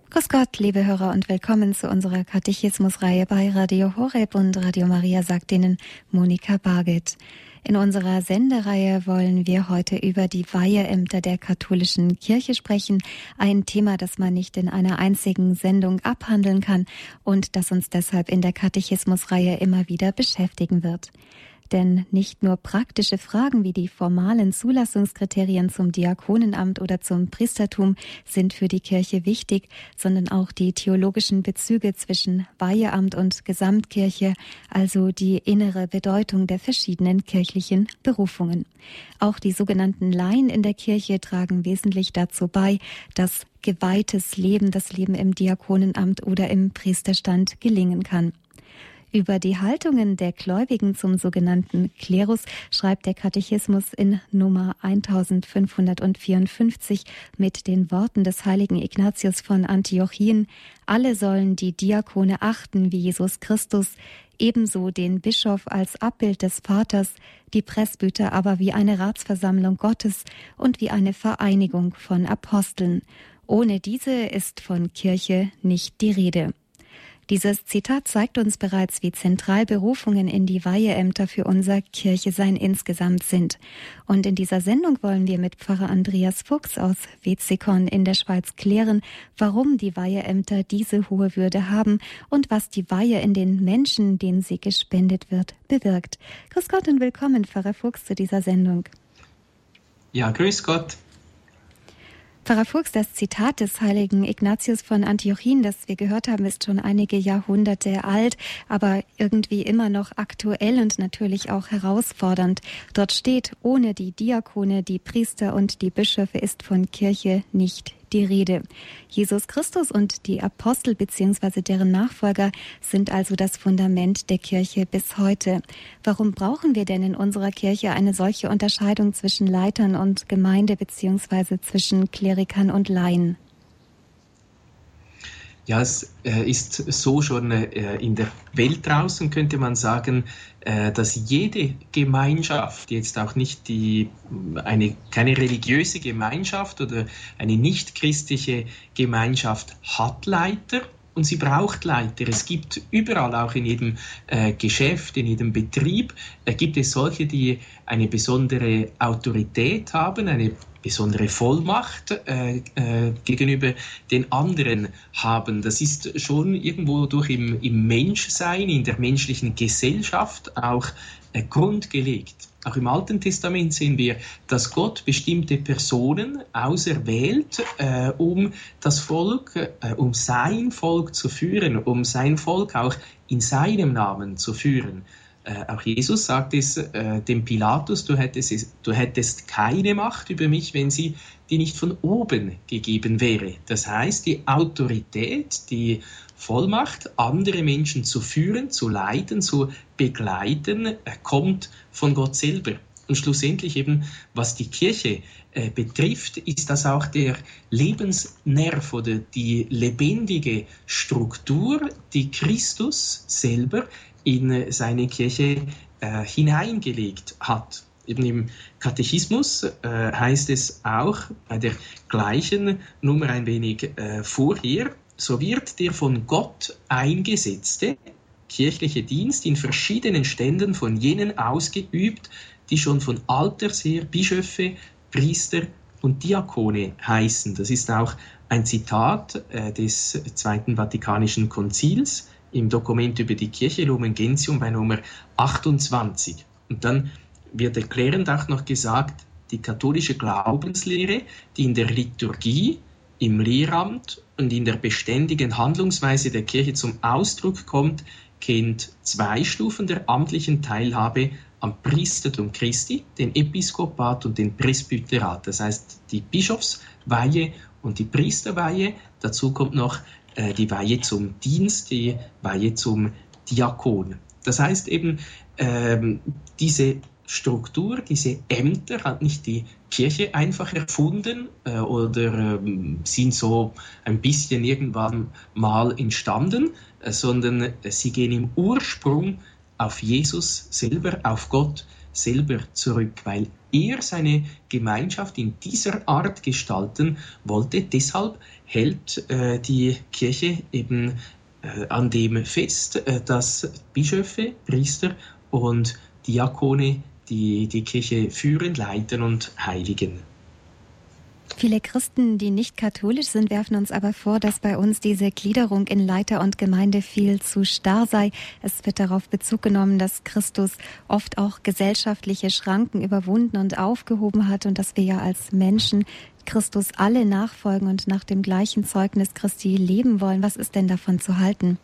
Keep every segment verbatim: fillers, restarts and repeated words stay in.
Grüß Gott, liebe Hörer, und willkommen zu unserer Katechismusreihe bei Radio Horeb und Radio Maria, sagt Ihnen Monika Barget. In unserer Sendereihe wollen wir heute über die Weiheämter der katholischen Kirche sprechen. Ein Thema, das man nicht in einer einzigen Sendung abhandeln kann und das uns deshalb in der Katechismusreihe immer wieder beschäftigen wird. Denn nicht nur praktische Fragen wie die formalen Zulassungskriterien zum Diakonenamt oder zum Priestertum sind für die Kirche wichtig, sondern auch die theologischen Bezüge zwischen Weiheamt und Gesamtkirche, also die innere Bedeutung der verschiedenen kirchlichen Berufungen. Auch die sogenannten Laien in der Kirche tragen wesentlich dazu bei, dass geweihtes Leben, das Leben im Diakonenamt oder im Priesterstand gelingen kann. Über die Haltungen der Gläubigen zum sogenannten Klerus schreibt der Katechismus in Nummer eintausendfünfhundertvierundfünfzig mit den Worten des heiligen Ignatius von Antiochien: Alle sollen die Diakone achten wie Jesus Christus, ebenso den Bischof als Abbild des Vaters, die Presbyter aber wie eine Ratsversammlung Gottes und wie eine Vereinigung von Aposteln. Ohne diese ist von Kirche nicht die Rede. Dieses Zitat zeigt uns bereits, wie zentral Berufungen in die Weiheämter für unser Kirchesein insgesamt sind. Und in dieser Sendung wollen wir mit Pfarrer Andreas Fuchs aus Wetzikon in der Schweiz klären, warum die Weiheämter diese hohe Würde haben und was die Weihe in den Menschen, denen sie gespendet wird, bewirkt. Grüß Gott und willkommen, Pfarrer Fuchs, zu dieser Sendung. Ja, grüß Gott. Pfarrer Fuchs, das Zitat des heiligen Ignatius von Antiochien, das wir gehört haben, ist schon einige Jahrhunderte alt, aber irgendwie immer noch aktuell und natürlich auch herausfordernd. Dort steht: Ohne die Diakone, die Priester und die Bischöfe ist von Kirche nicht die Rede. Jesus Christus und die Apostel bzw. deren Nachfolger sind also das Fundament der Kirche bis heute. Warum brauchen wir denn in unserer Kirche eine solche Unterscheidung zwischen Leitern und Gemeinde bzw. zwischen Klerikern und Laien? Ja, es äh, ist so schon äh, in der Welt draußen, könnte man sagen, äh, dass jede Gemeinschaft, jetzt auch nicht die, eine, keine religiöse Gemeinschaft oder eine nicht-christliche Gemeinschaft, hat Leiter. Und sie braucht Leiter. Es gibt überall, auch in jedem äh, Geschäft, in jedem Betrieb, äh, gibt es solche, die eine besondere Autorität haben, eine besondere Vollmacht äh, äh, gegenüber den anderen haben. Das ist schon irgendwo durch im, im Menschsein, in der menschlichen Gesellschaft auch äh, grundgelegt. Auch im Alten Testament sehen wir, dass Gott bestimmte Personen auserwählt, äh, um das Volk, äh, um sein Volk zu führen, um sein Volk auch in seinem Namen zu führen. Äh, auch Jesus sagt es äh, dem Pilatus: du hättest, du hättest keine Macht über mich, wenn sie dir nicht von oben gegeben wäre. Das heißt, die Autorität, die Vollmacht, andere Menschen zu führen, zu leiten, zu begleiten, äh, kommt von Gott selber. Und schlussendlich eben, was die Kirche äh, betrifft, ist das auch der Lebensnerv oder die lebendige Struktur, die Christus selber in seine Kirche äh, hineingelegt hat. Eben im Katechismus äh, heißt es auch bei der gleichen Nummer ein wenig äh, vorher: So wird der von Gott eingesetzte kirchliche Dienst in verschiedenen Ständen von jenen ausgeübt, die schon von alters her Bischöfe, Priester und Diakone heißen. Das ist auch ein Zitat äh, des Zweiten Vatikanischen Konzils im Dokument über die Kirche, Lumen Gentium, bei Nummer achtundzwanzig. Und dann wird erklärend auch noch gesagt, die katholische Glaubenslehre, die in der Liturgie, im Lehramt und in der beständigen Handlungsweise der Kirche zum Ausdruck kommt, kennt zwei Stufen der amtlichen Teilhabe am Priestertum Christi, den Episkopat und den Presbyterat. Das heißt, die Bischofsweihe und die Priesterweihe. Dazu kommt noch äh, die Weihe zum Dienst, die Weihe zum Diakon. Das heißt eben, ähm, diese Struktur, diese Ämter hat nicht die Kirche einfach erfunden äh, oder äh, sind so ein bisschen irgendwann mal entstanden, äh, sondern äh, sie gehen im Ursprung auf Jesus selber, auf Gott selber zurück, weil er seine Gemeinschaft in dieser Art gestalten wollte. Deshalb hält äh, die Kirche eben äh, an dem fest, äh, dass Bischöfe, Priester und Diakone die die Kirche führen, leiten und heiligen. Viele Christen, die nicht katholisch sind, werfen uns aber vor, dass bei uns diese Gliederung in Leiter und Gemeinde viel zu starr sei. Es wird darauf Bezug genommen, dass Christus oft auch gesellschaftliche Schranken überwunden und aufgehoben hat und dass wir ja als Menschen Christus alle nachfolgen und nach dem gleichen Zeugnis Christi leben wollen. Was ist denn davon zu halten?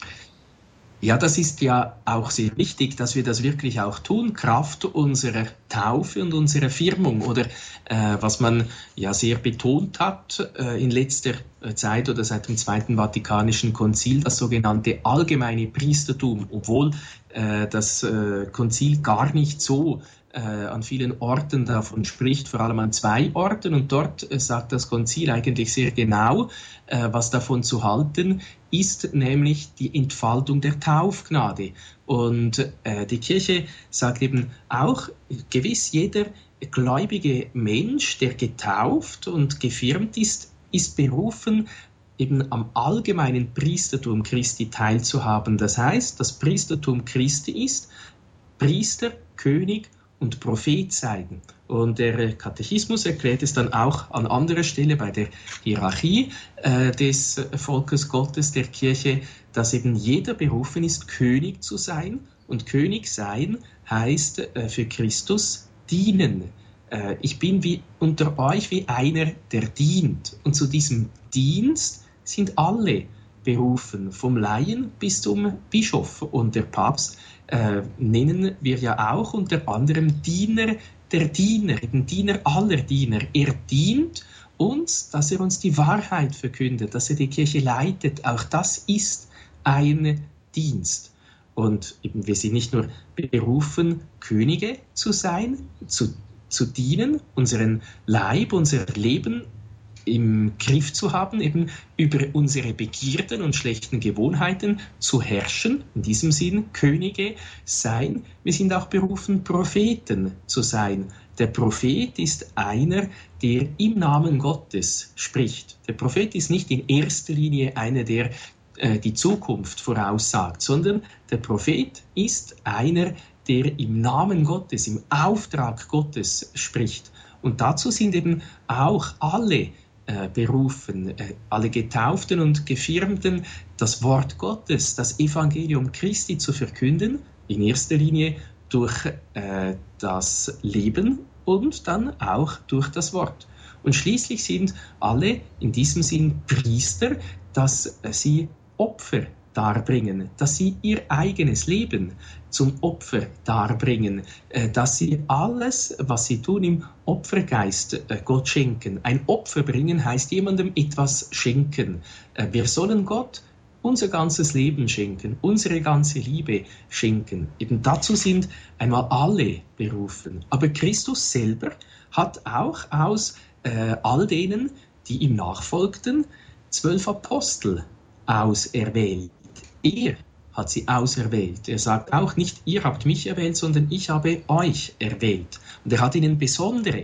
Ja, das ist ja auch sehr wichtig, dass wir das wirklich auch tun, Kraft unserer Taufe und unserer Firmung. Oder äh, was man ja sehr betont hat äh, in letzter Zeit oder seit dem Zweiten Vatikanischen Konzil, das sogenannte allgemeine Priestertum, obwohl äh, das äh, Konzil gar nicht so äh, an vielen Orten davon spricht, vor allem an zwei Orten. Und dort äh, sagt das Konzil eigentlich sehr genau, äh, was davon zu halten ist, nämlich die Entfaltung der Taufgnade. Und äh, die Kirche sagt eben auch, gewiss jeder gläubige Mensch, der getauft und gefirmt ist, ist berufen, eben am allgemeinen Priestertum Christi teilzuhaben. Das heißt, das Priestertum Christi ist Priester, König und Prophet sein. Und der Katechismus erklärt es dann auch an anderer Stelle bei der Hierarchie äh, des Volkes Gottes, der Kirche, dass eben jeder berufen ist, König zu sein. Und König sein heißt äh, für Christus dienen. Äh, ich bin wie unter euch wie einer, der dient. Und zu diesem Dienst sind alle berufen, vom Laien bis zum Bischof. Und der Papst äh, nennen wir ja auch unter anderem Diener der Diener, eben Diener aller Diener. Er dient uns, dass er uns die Wahrheit verkündet, dass er die Kirche leitet. Auch das ist ein Dienst. Und eben wir sind nicht nur berufen, Könige zu sein, zu, zu dienen, unseren Leib, unser Leben im Griff zu haben, eben über unsere Begierden und schlechten Gewohnheiten zu herrschen, in diesem Sinn Könige sein. Wir sind auch berufen, Propheten zu sein. Der Prophet ist einer, der im Namen Gottes spricht. Der Prophet ist nicht in erster Linie einer, der äh, die Zukunft voraussagt, sondern der Prophet ist einer, der im Namen Gottes, im Auftrag Gottes spricht. Und dazu sind eben auch alle berufen, alle Getauften und Gefirmten, das Wort Gottes, das Evangelium Christi zu verkünden, in erster Linie durch äh, das Leben und dann auch durch das Wort. Und schließlich sind alle in diesem Sinn Priester, dass sie Opfer darbringen, dass sie ihr eigenes Leben zum Opfer darbringen, dass sie alles, was sie tun, im Opfergeist Gott schenken. Ein Opfer bringen heißt jemandem etwas schenken. Wir sollen Gott unser ganzes Leben schenken, unsere ganze Liebe schenken. Eben dazu sind einmal alle berufen. Aber Christus selber hat auch aus äh, all denen, die ihm nachfolgten, zwölf Apostel auserwählt. Er hat sie auserwählt. Er sagt auch nicht, ihr habt mich erwählt, sondern ich habe euch erwählt. Und er hat ihnen besondere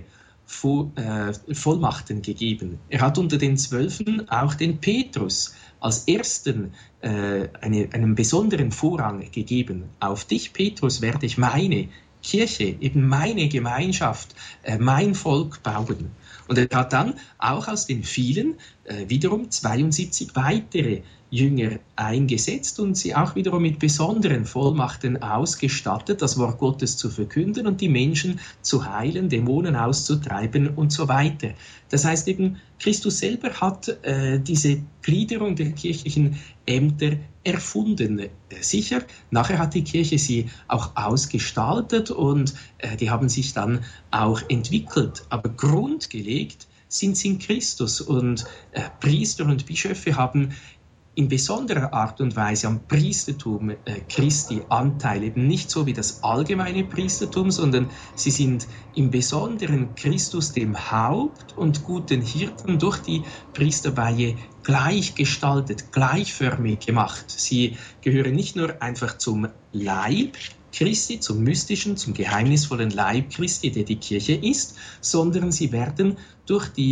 Vollmachten gegeben. Er hat unter den Zwölfen auch den Petrus als ersten äh, eine, einen besonderen Vorrang gegeben. Auf dich, Petrus, werde ich meine Kirche, eben meine Gemeinschaft, äh, mein Volk bauen. Und er hat dann auch aus den vielen äh, wiederum zweiundsiebzig weitere Jünger eingesetzt und sie auch wiederum mit besonderen Vollmachten ausgestattet, das Wort Gottes zu verkünden und die Menschen zu heilen, Dämonen auszutreiben und so weiter. Das heißt eben, Christus selber hat äh, diese Gliederung der kirchlichen Ämter erfunden. Äh, sicher, nachher hat die Kirche sie auch ausgestaltet und äh, die haben sich dann auch entwickelt. Aber grundgelegt sind sie in Christus und äh, Priester und Bischöfe haben in besonderer Art und Weise am Priestertum äh, Christi Anteil, eben nicht so wie das allgemeine Priestertum, sondern sie sind im Besonderen Christus dem Haupt und guten Hirten durch die Priesterweihe gleichgestaltet, gleichförmig gemacht. Sie gehören nicht nur einfach zum Leib Christi, zum mystischen, zum geheimnisvollen Leib Christi, der die Kirche ist, sondern sie werden durch die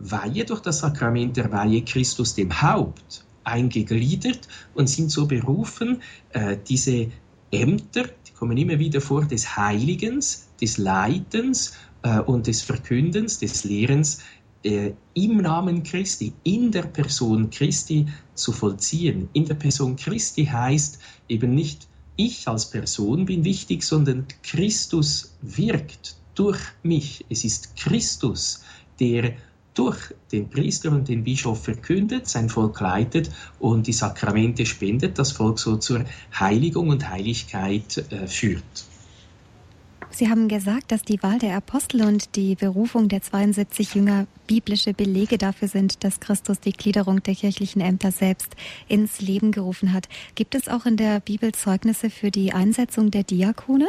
Weihe, durch das Sakrament der Weihe Christus dem Haupt eingegliedert und sind so berufen, äh, diese Ämter, die kommen immer wieder vor, des Heiligens, des Leitens äh, und des Verkündens, des Lehrens, äh, im Namen Christi, in der Person Christi zu vollziehen. In der Person Christi heißt eben nicht, ich als Person bin wichtig, sondern Christus wirkt durch mich. Es ist Christus, der durch den Priester und den Bischof verkündet, sein Volk leitet und die Sakramente spendet, das Volk so zur Heiligung und Heiligkeit äh, führt. Sie haben gesagt, dass die Wahl der Apostel und die Berufung der zweiundsiebzig Jünger biblische Belege dafür sind, dass Christus die Gliederung der kirchlichen Ämter selbst ins Leben gerufen hat. Gibt es auch in der Bibel Zeugnisse für die Einsetzung der Diakone?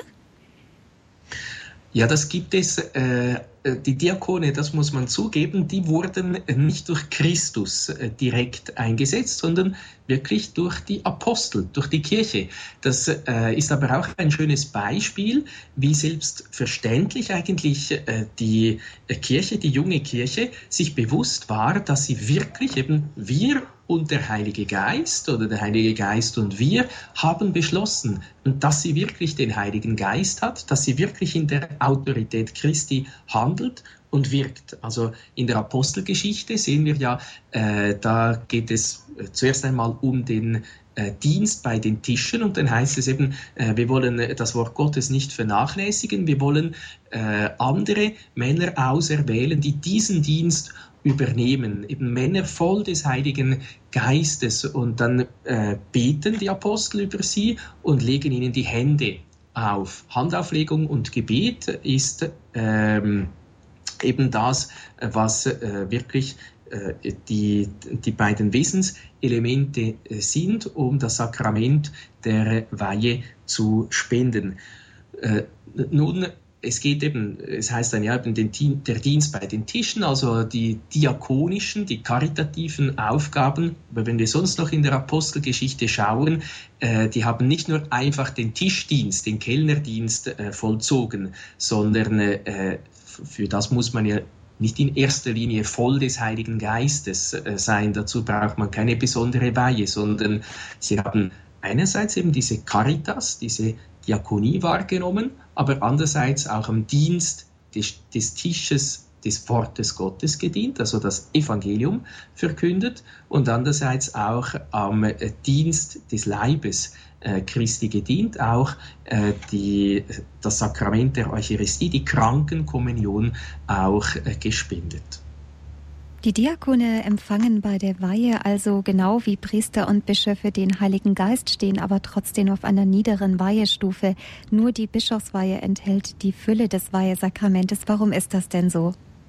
Ja, das gibt es. Äh, die Diakone, das muss man zugeben, die wurden nicht durch Christus äh, direkt eingesetzt, sondern wirklich durch die Apostel, durch die Kirche. Das äh, ist aber auch ein schönes Beispiel, wie selbstverständlich eigentlich äh, die Kirche, die junge Kirche, sich bewusst war, dass sie wirklich eben wir und der Heilige Geist oder der Heilige Geist und wir haben beschlossen, dass sie wirklich den Heiligen Geist hat, dass sie wirklich in der Autorität Christi handelt und wirkt. Also in der Apostelgeschichte sehen wir ja, äh, da geht es zuerst einmal um den äh, Dienst bei den Tischen und dann heißt es eben, äh, wir wollen das Wort Gottes nicht vernachlässigen, wir wollen äh, andere Männer auserwählen, die diesen Dienst übernehmen, eben Männer voll des Heiligen Geistes und dann äh, beten die Apostel über sie und legen ihnen die Hände auf. Handauflegung und Gebet ist ähm, eben das, was äh, wirklich äh, die, die beiden Wesenselemente äh, sind, um das Sakrament der Weihe zu spenden. Äh, nun, es geht eben, es heißt dann ja eben den, der Dienst bei den Tischen, also die diakonischen, die karitativen Aufgaben. Aber wenn wir sonst noch in der Apostelgeschichte schauen, äh, die haben nicht nur einfach den Tischdienst, den Kellnerdienst äh, vollzogen, sondern äh, für das muss man ja nicht in erster Linie voll des Heiligen Geistes äh, sein. Dazu braucht man keine besondere Weihe, sondern sie haben einerseits eben diese Caritas, diese Diakonie wahrgenommen, aber andererseits auch am Dienst des, des Tisches des Wortes Gottes gedient, also das Evangelium verkündet und andererseits auch am äh, Dienst des Leibes äh, Christi gedient, auch äh, die, das Sakrament der Eucharistie, die Krankenkommunion auch äh, gespendet. Die Diakone empfangen bei der Weihe also genau wie Priester und Bischöfe den Heiligen Geist, stehen aber trotzdem auf einer niederen Weihestufe. Nur die Bischofsweihe enthält die Fülle des Weihesakramentes. Warum ist das denn so?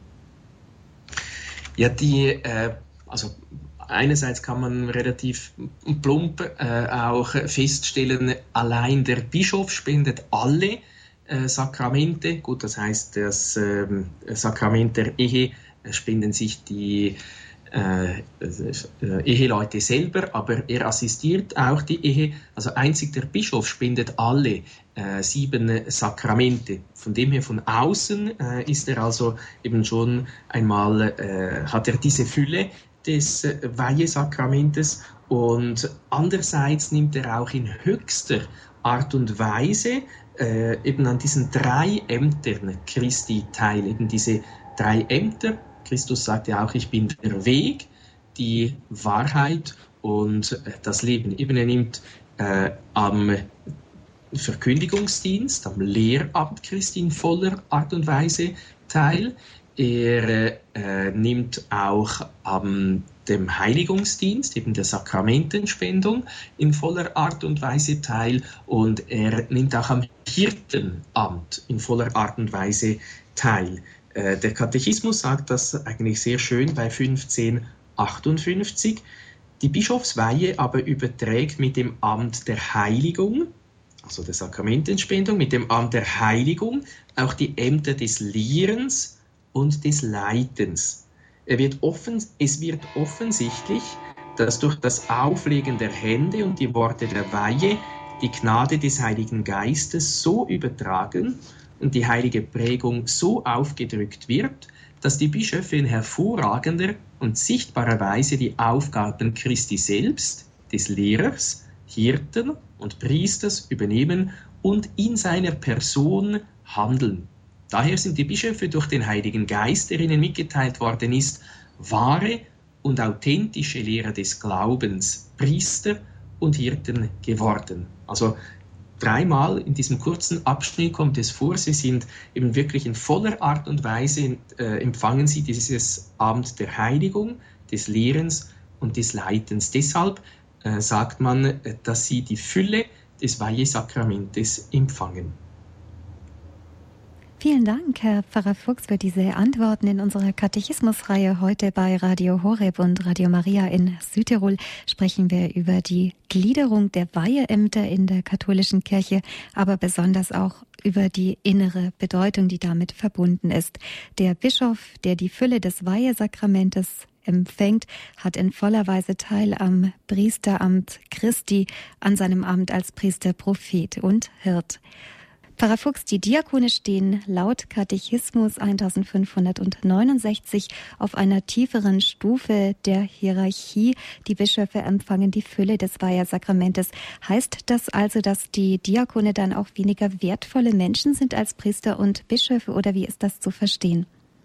Ja, die, äh, also einerseits kann man relativ plump äh, auch feststellen, allein der Bischof spendet alle äh, Sakramente. Gut, das heißt, das äh, Sakrament der Ehe spenden sich die äh, äh, Eheleute selber, aber er assistiert auch die Ehe. Also einzig der Bischof spendet alle äh, sieben Sakramente. Von dem her von außen äh, ist er also eben schon einmal, äh, hat er diese Fülle des äh, Weihesakramentes und andererseits nimmt er auch in höchster Art und Weise äh, eben an diesen drei Ämtern Christi teil, eben diese drei Ämter. Christus sagt ja auch, ich bin der Weg, die Wahrheit und das Leben. Eben er nimmt äh, am Verkündigungsdienst, am Lehramt Christi in voller Art und Weise teil. Er äh, nimmt auch am dem Heiligungsdienst, eben der Sakramentenspendung in voller Art und Weise teil und er nimmt auch am Hirtenamt in voller Art und Weise teil. Der Katechismus sagt das eigentlich sehr schön bei fünfzehn achtundfünfzig. Die Bischofsweihe aber überträgt mit dem Amt der Heiligung, also der Sakramentenspendung, mit dem Amt der Heiligung auch die Ämter des Lehrens und des Leitens. Er wird offen, es wird offensichtlich, dass durch das Auflegen der Hände und die Worte der Weihe die Gnade des Heiligen Geistes so übertragen und die heilige Prägung so aufgedrückt wird, dass die Bischöfe in hervorragender und sichtbarer Weise die Aufgaben Christi selbst, des Lehrers, Hirten und Priesters übernehmen und in seiner Person handeln. Daher sind die Bischöfe durch den Heiligen Geist, der ihnen mitgeteilt worden ist, wahre und authentische Lehrer des Glaubens, Priester und Hirten geworden. Also dreimal in diesem kurzen Abschnitt kommt es vor, sie sind eben wirklich in voller Art und Weise, äh, empfangen sie dieses Amt der Heiligung, des Lehrens und des Leitens. Deshalb äh, sagt man, äh, dass sie die Fülle des Weihesakramentes empfangen. Vielen Dank, Herr Pfarrer Fuchs, für diese Antworten in unserer Katechismusreihe. Heute bei Radio Horeb und Radio Maria in Südtirol sprechen wir über die Gliederung der Weiheämter in der katholischen Kirche, aber besonders auch über die innere Bedeutung, die damit verbunden ist. Der Bischof, der die Fülle des Weihesakramentes empfängt, hat in voller Weise teil am Priesteramt Christi, an seinem Amt als Priester, Prophet und Hirt. Pfarrer Fuchs, die Diakone stehen laut Katechismus eintausendfünfhundertneunundsechzig auf einer tieferen Stufe der Hierarchie. Die Bischöfe empfangen die Fülle des Weihesakramentes. Heißt das also, dass die Diakone dann auch weniger wertvolle Menschen sind als Priester und Bischöfe, oder wie ist das zu verstehen?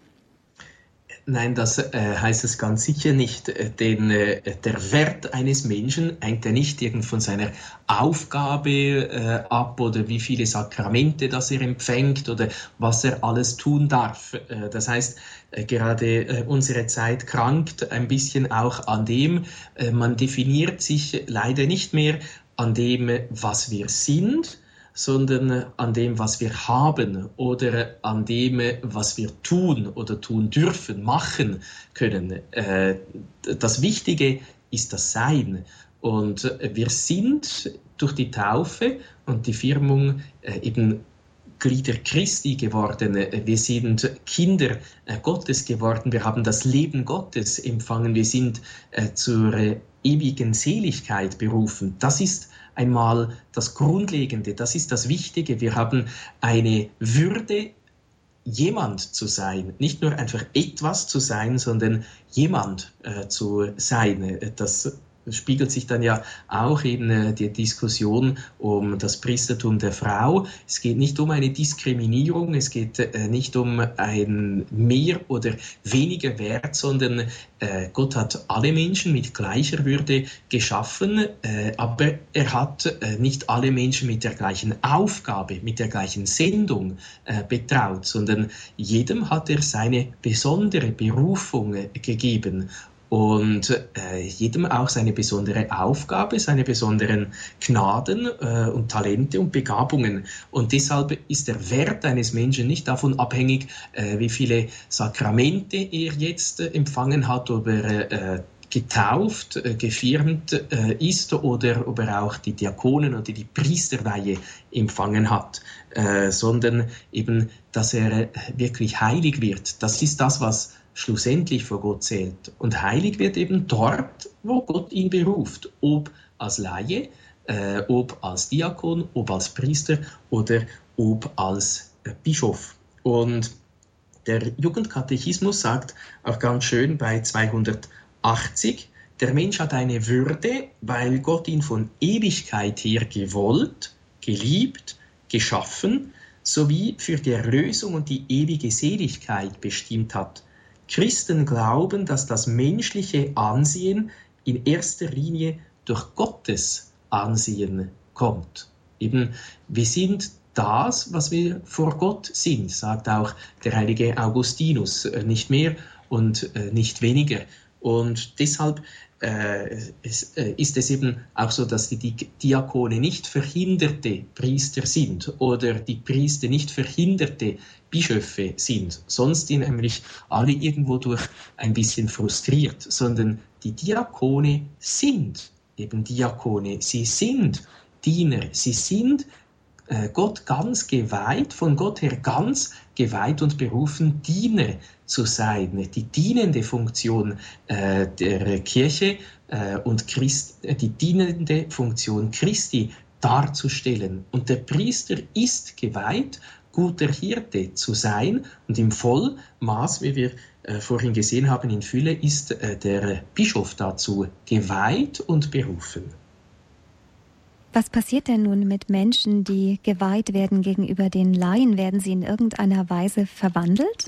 Nein, das äh, heißt es ganz sicher nicht, denn äh, der Wert eines Menschen hängt ja nicht irgend von seiner Aufgabe äh, ab oder wie viele Sakramente das er empfängt oder was er alles tun darf. Äh, das heißt, äh, gerade äh, unsere Zeit krankt ein bisschen auch an dem, äh, man definiert sich leider nicht mehr an dem, was wir sind, sondern an dem, was wir haben oder an dem, was wir tun oder tun dürfen, machen können. Das Wichtige ist das Sein. Und wir sind durch die Taufe und die Firmung eben Glieder Christi geworden. Wir sind Kinder Gottes geworden. Wir haben das Leben Gottes empfangen. Wir sind zur ewigen Seligkeit berufen. Das ist einmal das Grundlegende, das ist das Wichtige. Wir haben eine Würde, jemand zu sein, nicht nur einfach etwas zu sein, sondern jemand äh, zu sein. Das spiegelt sich dann ja auch in die Diskussion um das Priestertum der Frau. Es geht nicht um eine Diskriminierung, es geht äh, nicht um ein mehr oder weniger Wert, sondern äh, Gott hat alle Menschen mit gleicher Würde geschaffen, äh, aber er hat äh, nicht alle Menschen mit der gleichen Aufgabe, mit der gleichen Sendung äh, betraut, sondern jedem hat er seine besondere Berufung äh, gegeben. Und äh, jedem auch seine besondere Aufgabe, seine besonderen Gnaden äh, und Talente und Begabungen. Und deshalb ist der Wert eines Menschen nicht davon abhängig, äh, wie viele Sakramente er jetzt äh, empfangen hat, ob er äh, getauft, äh, gefirmt äh, ist oder ob er auch die Diakonen oder die Priesterweihe empfangen hat, äh, sondern eben, dass er wirklich heilig wird. Das ist das, was schlussendlich vor Gott zählt. Und heilig wird eben dort, wo Gott ihn beruft, ob als Laie, äh, ob als Diakon, ob als Priester oder ob als äh, Bischof. Und der Jugendkatechismus sagt auch ganz schön bei zweihundertachtzig, der Mensch hat eine Würde, weil Gott ihn von Ewigkeit her gewollt, geliebt, geschaffen, sowie für die Erlösung und die ewige Seligkeit bestimmt hat. Christen glauben, dass das menschliche Ansehen in erster Linie durch Gottes Ansehen kommt. Eben, wir sind das, was wir vor Gott sind, sagt auch der heilige Augustinus, nicht mehr und nicht weniger. Und deshalb äh, es, äh, ist es eben auch so, dass die Diakone nicht verhinderte Priester sind oder die Priester nicht verhinderte Bischöfe sind, sonst sind nämlich alle irgendwo durch ein bisschen frustriert, sondern die Diakone sind eben Diakone, sie sind Diener, sie sind äh, Gott ganz geweiht, von Gott her ganz geweiht und berufen, Diener zu sein, die dienende Funktion äh, der Kirche äh, und Christ, äh, die dienende Funktion Christi darzustellen. Und der Priester ist geweiht guter Hirte zu sein. Und im Vollmaß, wie wir äh, vorhin gesehen haben, in Fülle, ist äh, der Bischof dazu geweiht und berufen. Was passiert denn nun mit Menschen, die geweiht werden gegenüber den Laien? Werden sie in irgendeiner Weise verwandelt?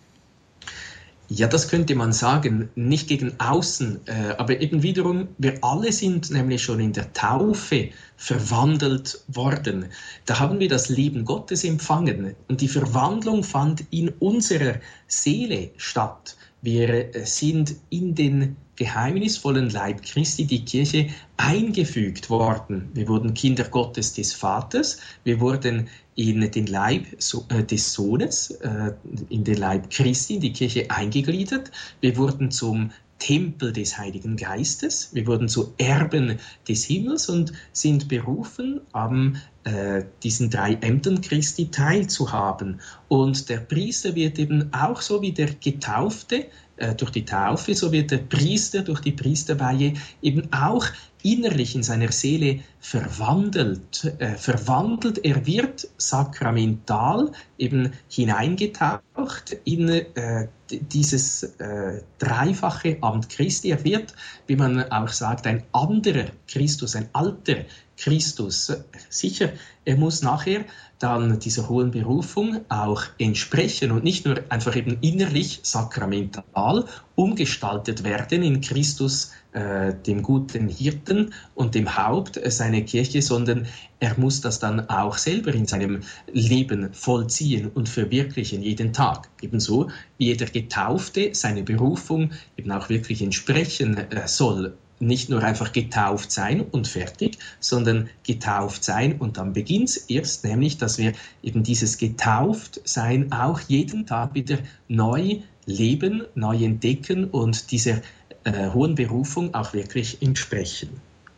Ja, das könnte man sagen, nicht gegen außen, äh, aber eben wiederum, wir alle sind nämlich schon in der Taufe verwandelt worden. Da haben wir das Leben Gottes empfangen und die Verwandlung fand in unserer Seele statt. Wir sind in den geheimnisvollen Leib Christi, die Kirche, eingefügt worden. Wir wurden Kinder Gottes des Vaters, wir wurden in den Leib des Sohnes, in den Leib Christi, in die Kirche eingegliedert. Wir wurden zum Tempel des Heiligen Geistes, wir wurden zu Erben des Himmels und sind berufen, an äh, diesen drei Ämtern Christi teilzuhaben. Und der Priester wird eben auch so wie der Getaufte äh, durch die Taufe, so wird der Priester durch die Priesterweihe eben auch innerlich in seiner Seele verwandelt. Äh, verwandelt, er wird sakramental eben hineingetaucht in äh, dieses äh, dreifache Amt Christi. Er wird, wie man auch sagt, ein anderer Christus, ein alter Christus. Sicher, er muss nachher dann dieser hohen Berufung auch entsprechen und nicht nur einfach eben innerlich sakramental umgestaltet werden in Christus, äh, dem guten Hirten und dem Haupt äh, seiner Kirche, sondern er muss das dann auch selber in seinem Leben vollziehen und verwirklichen jeden Tag. Ebenso wie jeder Getaufte seine Berufung eben auch wirklich entsprechen äh, soll. Nicht nur einfach getauft sein und fertig, sondern getauft sein und dann beginnt es erst, nämlich, dass wir eben dieses Getauftsein auch jeden Tag wieder neu leben, neu entdecken und dieser äh, hohen Berufung auch wirklich entsprechen.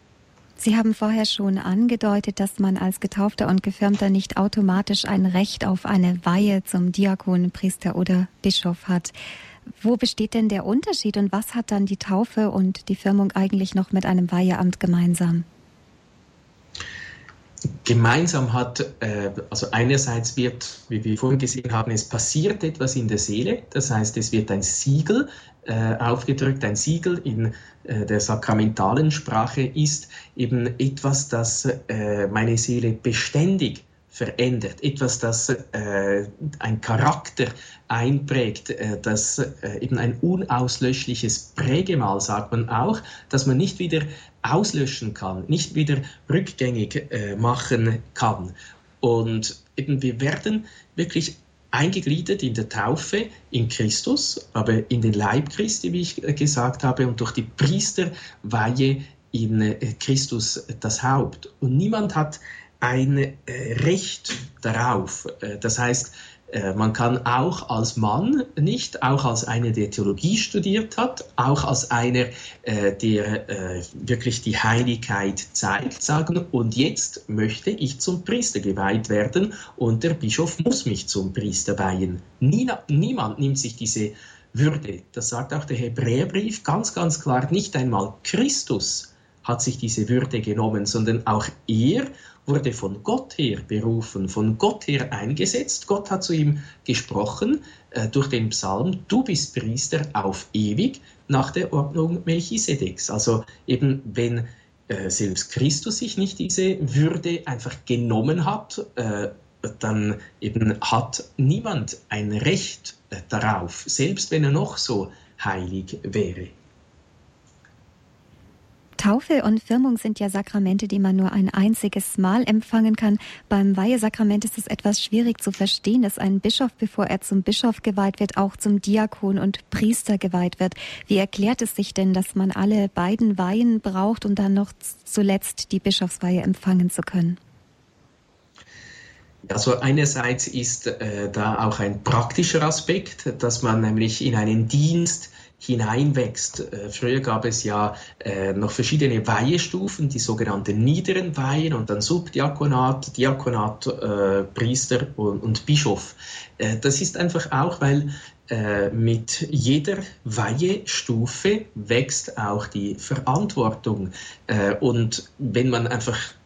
Sie haben vorher schon angedeutet, dass man als Getaufter und Gefirmter nicht automatisch ein Recht auf eine Weihe zum Diakon, Priester oder Bischof hat. Wo besteht denn der Unterschied und was hat dann die Taufe und die Firmung eigentlich noch mit einem Weiheamt gemeinsam? Gemeinsam hat, äh, also einerseits wird, wie wir vorhin gesehen haben, es passiert etwas in der Seele, das heißt, es wird ein Siegel äh, aufgedrückt, ein Siegel in äh, der sakramentalen Sprache ist eben etwas, das äh, meine Seele beständig verändert, etwas, das äh, ein Charakter einprägt, äh, das äh, eben ein unauslöschliches Prägemal, sagt man auch, dass man nicht wieder auslöschen kann, nicht wieder rückgängig äh, machen kann. Und eben wir werden wirklich eingegliedert in der Taufe in Christus, aber in den Leib Christi, wie ich äh, gesagt habe, und durch die Priesterweihe in äh, Christus das Haupt. Und niemand hat ein äh, Recht darauf. Äh, das heißt, äh, man kann auch als Mann nicht, auch als einer, der Theologie studiert hat, auch als einer, äh, der äh, wirklich die Heiligkeit zeigt, sagen, und jetzt möchte ich zum Priester geweiht werden und der Bischof muss mich zum Priester weihen. Nie, niemand nimmt sich diese Würde. Das sagt auch der Hebräerbrief ganz, ganz klar. Nicht einmal Christus hat sich diese Würde genommen, sondern auch er wurde von Gott her berufen, von Gott her eingesetzt. Gott hat zu ihm gesprochen äh, durch den Psalm, du bist Priester auf ewig nach der Ordnung Melchisedeks. Also eben, wenn äh, selbst Christus sich nicht diese Würde einfach genommen hat, äh, dann eben hat niemand ein Recht äh, darauf, selbst wenn er noch so heilig wäre. Taufe und Firmung sind ja Sakramente, die man nur ein einziges Mal empfangen kann. Beim Weihesakrament ist es etwas schwierig zu verstehen, dass ein Bischof, bevor er zum Bischof geweiht wird, auch zum Diakon und Priester geweiht wird. Wie erklärt es sich denn, dass man alle beiden Weihen braucht, um dann noch zuletzt die Bischofsweihe empfangen zu können? Also einerseits ist äh, da auch ein praktischer Aspekt, dass man nämlich in einen Dienst hineinwächst. Äh, früher gab es ja äh, noch verschiedene Weihestufen, die sogenannten niederen Weihen und dann Subdiakonat, Diakonat, äh, Priester und, und Bischof. Äh, das ist einfach auch, weil äh, mit jeder Weihestufe wächst auch die Verantwortung. Äh, und wenn man einfach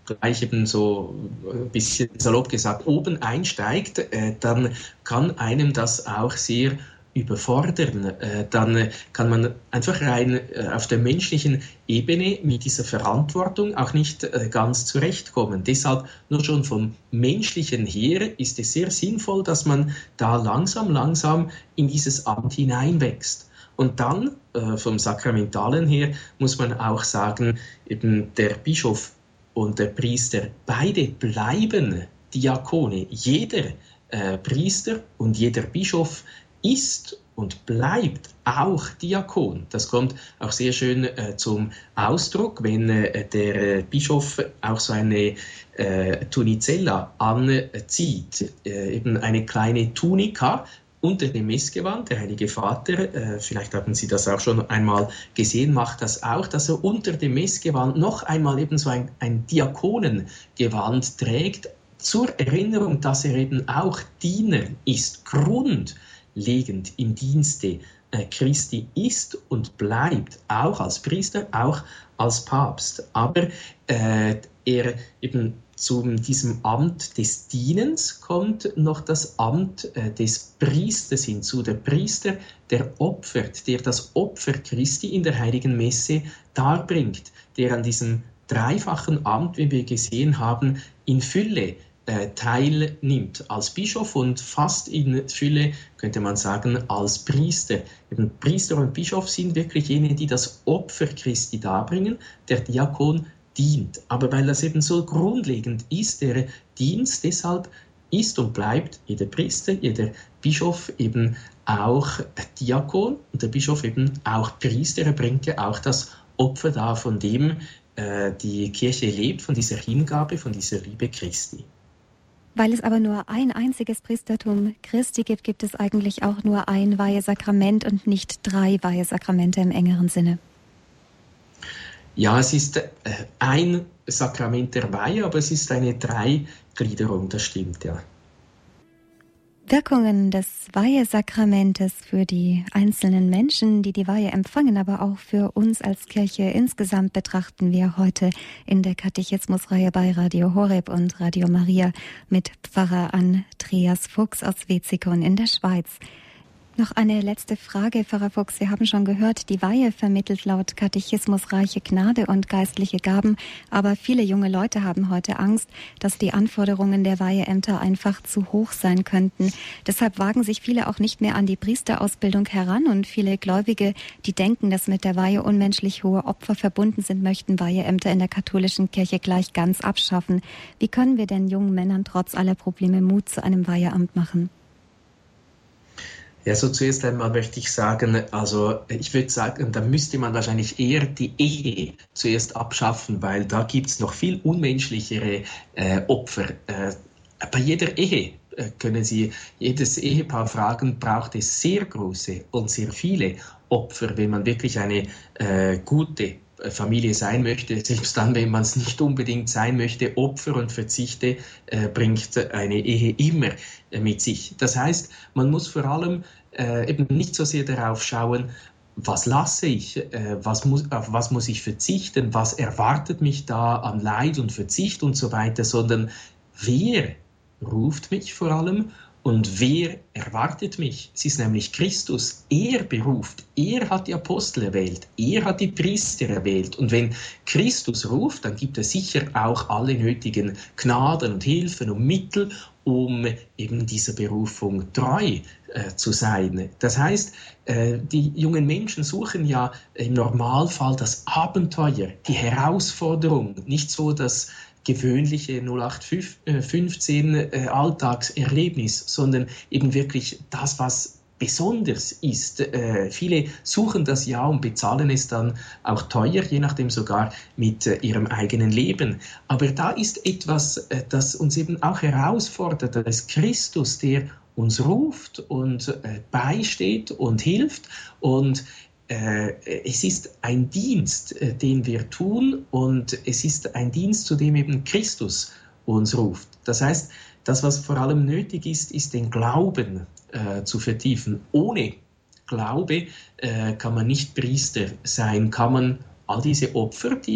gleich eben so ein bisschen salopp gesagt oben einsteigt, äh, dann kann einem das auch sehr überfordern. Äh, dann kann man einfach rein äh, auf der menschlichen Ebene mit dieser Verantwortung auch nicht äh, ganz zurechtkommen. Deshalb nur schon vom Menschlichen her ist es sehr sinnvoll, dass man da langsam, langsam in dieses Amt hineinwächst. Und dann äh, vom Sakramentalen her muss man auch sagen, eben der Bischof und der Priester, beide bleiben Diakone. Jeder äh, Priester und jeder Bischof ist und bleibt auch Diakon. Das kommt auch sehr schön äh, zum Ausdruck, wenn äh, der äh, Bischof auch so eine äh, Tunicella anzieht, äh, eben eine kleine Tunika unter dem Messgewand. Der Heilige Vater, äh, vielleicht haben Sie das auch schon einmal gesehen, macht das auch, dass er unter dem Messgewand noch einmal eben so ein, ein Diakonengewand trägt, zur Erinnerung, dass er eben auch Diener ist, grundlegend im Dienste äh, Christi ist und bleibt, auch als Priester, auch als Papst. Aber äh, er eben zu diesem Amt des Dienens kommt noch das Amt äh, des Priesters hinzu. Der Priester, der opfert, der das Opfer Christi in der Heiligen Messe darbringt, der an diesem dreifachen Amt, wie wir gesehen haben, in Fülle äh, teilnimmt als Bischof und fast in Fülle, könnte man sagen, als Priester. Eben Priester und Bischof sind wirklich jene, die das Opfer Christi darbringen. Der Diakon dient. Aber weil das eben so grundlegend ist, der Dienst, deshalb ist und bleibt jeder Priester, jeder Bischof eben auch Diakon und der Bischof eben auch Priester. Er bringt ja auch das Opfer dar, von dem äh, die Kirche lebt, von dieser Hingabe, von dieser Liebe Christi. Weil es aber nur ein einziges Priestertum Christi gibt, gibt es eigentlich auch nur ein Weihesakrament und nicht drei Weihesakramente im engeren Sinne. Ja, es ist äh, ein Sakrament der Weihe, aber es ist eine Dreigliederung, das stimmt, ja. Wirkungen des Weihesakramentes für die einzelnen Menschen, die die Weihe empfangen, aber auch für uns als Kirche insgesamt betrachten wir heute in der Katechismusreihe bei Radio Horeb und Radio Maria mit Pfarrer Andreas Fuchs aus Wetzikon in der Schweiz. Noch eine letzte Frage, Pfarrer Fuchs. Wir haben schon gehört, die Weihe vermittelt laut Katechismus reiche Gnade und geistliche Gaben. Aber viele junge Leute haben heute Angst, dass die Anforderungen der Weiheämter einfach zu hoch sein könnten. Deshalb wagen sich viele auch nicht mehr an die Priesterausbildung heran. Und viele Gläubige, die denken, dass mit der Weihe unmenschlich hohe Opfer verbunden sind, möchten Weiheämter in der katholischen Kirche gleich ganz abschaffen. Wie können wir denn jungen Männern trotz aller Probleme Mut zu einem Weiheamt machen? Ja, so zuerst einmal möchte ich sagen, also ich würde sagen, da müsste man wahrscheinlich eher die Ehe zuerst abschaffen, weil da gibt es noch viel unmenschlichere äh, Opfer. Äh, bei jeder Ehe äh, können Sie jedes Ehepaar fragen, braucht es sehr große und sehr viele Opfer, wenn man wirklich eine äh, gute Familie sein möchte, selbst dann, wenn man es nicht unbedingt sein möchte, Opfer und Verzichte äh, bringt eine Ehe immer äh, mit sich. Das heißt, man muss vor allem äh, eben nicht so sehr darauf schauen, was lasse ich, äh, was muss, auf was muss ich verzichten, was erwartet mich da an Leid und Verzicht und so weiter, sondern wer ruft mich vor allem und wer erwartet mich? Es ist nämlich Christus. Er beruft. Er hat die Apostel erwählt. Er hat die Priester erwählt. Und wenn Christus ruft, dann gibt er sicher auch alle nötigen Gnaden und Hilfen und Mittel, um eben dieser Berufung treu äh, zu sein. Das heißt, äh, die jungen Menschen suchen ja im Normalfall das Abenteuer, die Herausforderung, nicht so das gewöhnliche null acht fünfzehn äh, Alltagserlebnis, sondern eben wirklich das, was besonders ist. Äh, viele suchen das ja und bezahlen es dann auch teuer, je nachdem sogar mit äh, ihrem eigenen Leben. Aber da ist etwas, äh, das uns eben auch herausfordert, das ist Christus, der uns ruft und äh, beisteht und hilft und es ist ein Dienst, den wir tun und es ist ein Dienst, zu dem eben Christus uns ruft. Das heißt, das, was vor allem nötig ist, ist den Glauben äh, zu vertiefen. Ohne Glaube äh, kann man nicht Priester sein, kann man all diese Opfer, die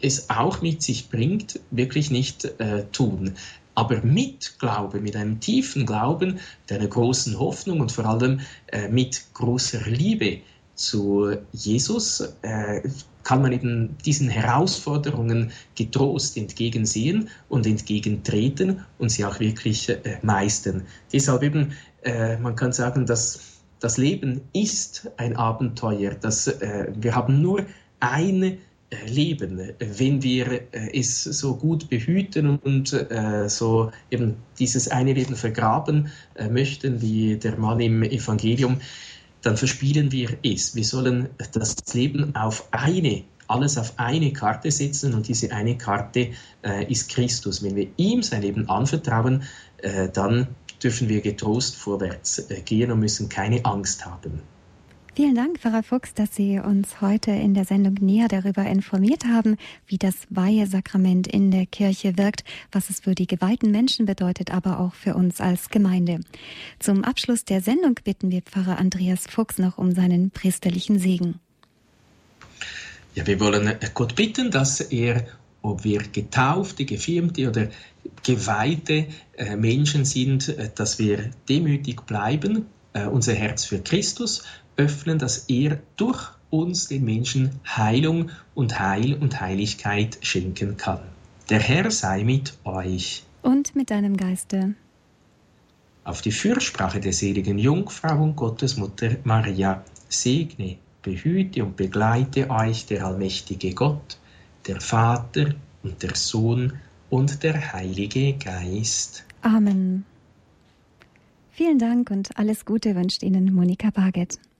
es auch mit sich bringt, wirklich nicht äh, tun. Aber mit Glauben, mit einem tiefen Glauben, mit einer großen Hoffnung und vor allem äh, mit großer Liebe zu Jesus äh, kann man eben diesen Herausforderungen getrost entgegensehen und entgegentreten und sie auch wirklich äh, meistern. Deshalb eben, äh, man kann sagen, dass das Leben ist ein Abenteuer. Das, äh, wir haben nur ein Leben, wenn wir äh, es so gut behüten und äh, so eben dieses eine Leben vergraben äh, möchten, wie der Mann im Evangelium, dann verspielen wir es. Wir sollen das Leben auf eine, alles auf eine Karte setzen und diese eine Karte äh, ist Christus. Wenn wir ihm sein Leben anvertrauen, äh, dann dürfen wir getrost vorwärts äh, gehen und müssen keine Angst haben. Vielen Dank, Pfarrer Fuchs, dass Sie uns heute in der Sendung näher darüber informiert haben, wie das Weihesakrament in der Kirche wirkt, was es für die geweihten Menschen bedeutet, aber auch für uns als Gemeinde. Zum Abschluss der Sendung bitten wir Pfarrer Andreas Fuchs noch um seinen priesterlichen Segen. Ja, wir wollen Gott bitten, dass er, ob wir getaufte, gefirmte oder geweihte äh, Menschen sind, äh, dass wir demütig bleiben, äh, unser Herz für Christus öffnen, dass er durch uns den Menschen Heilung und Heil und Heiligkeit schenken kann. Der Herr sei mit euch. Und mit deinem Geiste. Auf die Fürsprache der seligen Jungfrau und Gottesmutter Maria segne, behüte und begleite euch der allmächtige Gott, der Vater und der Sohn und der Heilige Geist. Amen. Vielen Dank und alles Gute wünscht Ihnen Monika Barget.